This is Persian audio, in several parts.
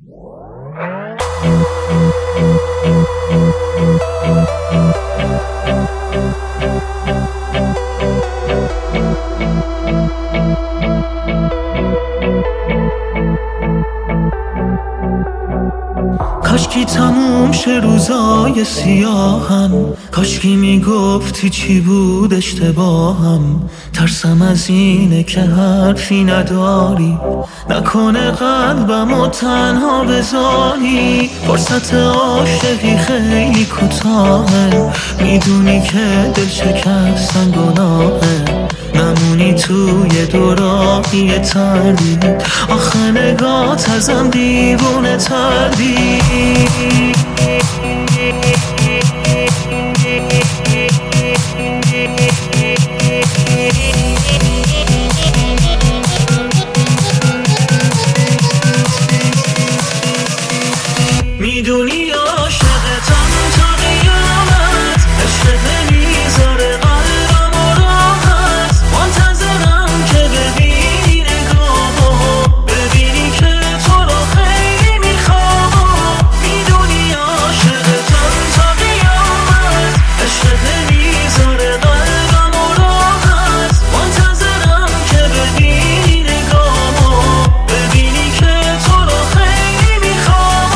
کاشکی تموم شه روزای سیاهم، کاشکی میگفتی چی بود اشتباهم. ترسم از اینه که حرفی نداری، نکنه قلبمو تنها بذاری. فرصت عاشقی خیلی کوتاهه، میدونی که دل شکستن گناهه. نمونی توی دوراهی تردید، آخه نگات ازم دیوونه تردید. میدونی عاشقتم تا قیامت، عشقت نمیذاره قلبمو راحت. منتظرم که ببینی نگاهو، ببینی که تو رو خیلی میخوام. میدونی عاشقتم تا قیامت، عشقت نمیذاره قلبمو راحت. منتظرم که ببینی نگاهو، ببینی که تو رو خیلی میخوام.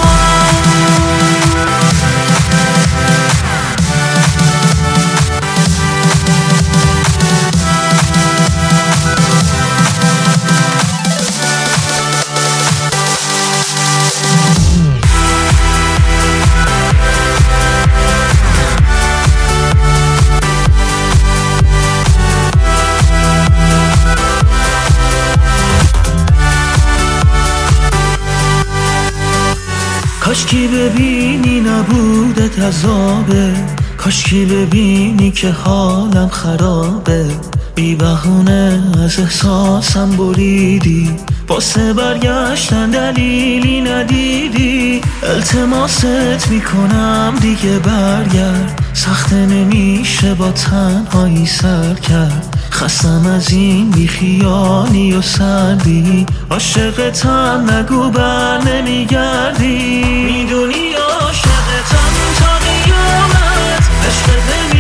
کاشکی ببینی نبودت عذابه، کاشکی ببینی که حالم خرابه. بی بهونه از احساسم بریدی، واسه برگشتن دلیلی ندیدی. التماست میکنم دیگه برگرد، سخته نمیشه با تنهایی سر کرد. خستم از این بیخیالی و سردی، عاشقتم نگو بر نمیگردی. میدونی عاشقتم تا قیامت، عشقت